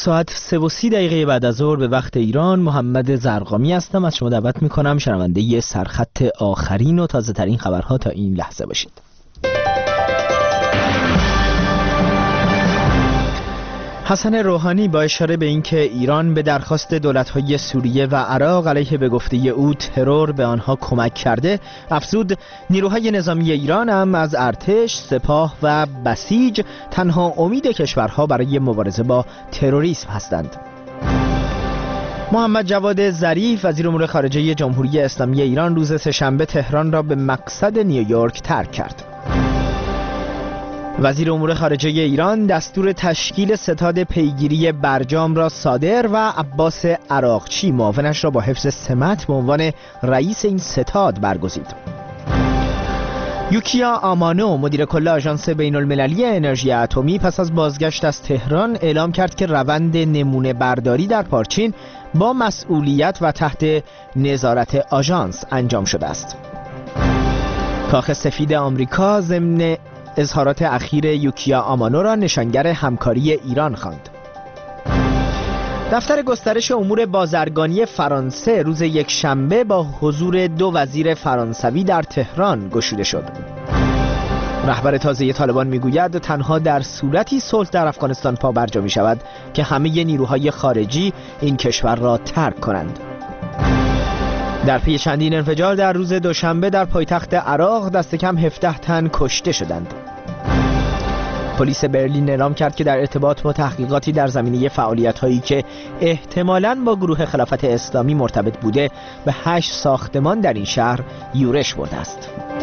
ساعت 3:30 بعد از ظهر به وقت ایران. محمد زرقامی هستم. از شما دعوت میکنم شنونده سرخط آخرین و تازه ترین خبرها تا این لحظه باشید. حسن روحانی با اشاره به اینکه ایران به درخواست دولت‌های سوریه و عراق علیه به گفته او ترور به آنها کمک کرده، افزود نیروهای نظامی ایران هم از ارتش، سپاه و بسیج تنها امید کشورها برای مبارزه با تروریسم هستند. محمد جواد ظریف وزیر امور خارجه جمهوری اسلامی ایران روز سه‌شنبه تهران را به مقصد نیویورک ترک کرد. وزیر امور خارجه ایران دستور تشکیل ستاد پیگیری برجام را صادر و عباس عراقچی معاونش را با حفظ سمت به عنوان رئیس این ستاد برگزید. یوکیا آمانو مدیر کل آژانس بین المللی انرژی اتمی پس از بازگشت از تهران اعلام کرد که روند نمونه برداری در پارچین با مسئولیت و تحت نظارت آژانس انجام شده است. کاخ سفید آمریکا ضمن اظهارات اخیر یوکیا آمانو را نشانگر همکاری ایران خواند. دفتر گسترش امور بازرگانی فرانسه روز یکشنبه با حضور 2 وزیر فرانسوی در تهران گشوده شد. رهبر تازه طالبان میگوید تنها در صورتی صلح در افغانستان پابرجا می شود که همه نیروهای خارجی این کشور را ترک کنند. در پی چندین انفجار در روز دوشنبه در پایتخت عراق دست کم 17 تن کشته شدند. پلیس برلین اعلام کرد که در ارتباط با تحقیقاتی در زمینه فعالیت‌هایی که احتمالاً با گروه خلافت اسلامی مرتبط بوده به 8 ساختمان در این شهر یورش برده است.